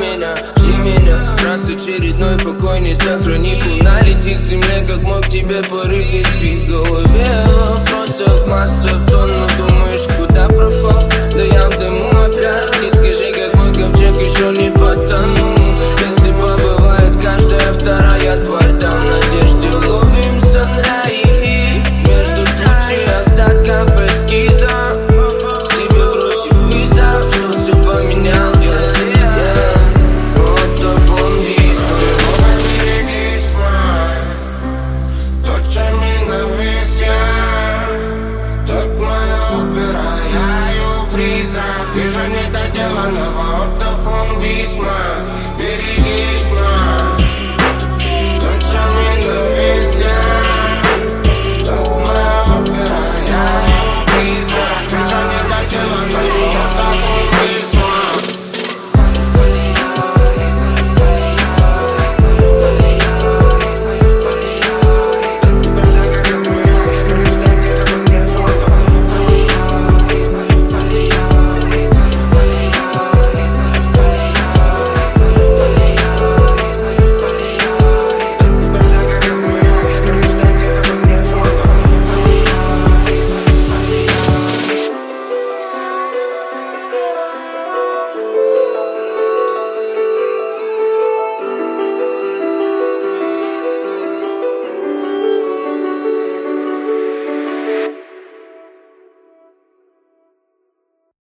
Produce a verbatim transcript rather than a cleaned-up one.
меня, жди меня. Раз очередной покой не сохранив, луна летит к земле, как мой к тебе порыв. Не спит в голове вопросов масса в тонну. Думаешь, куда пропал? Да я в дыму опять. И скажи, как мой ковчег еще не потонул. Если побывает каждая вторая тварь, там в надежде ловим санраи. Между тучи осадков эскиза себе бросил вызов, что все поменял. Вижу недоделанного ортофон письма. Берегись.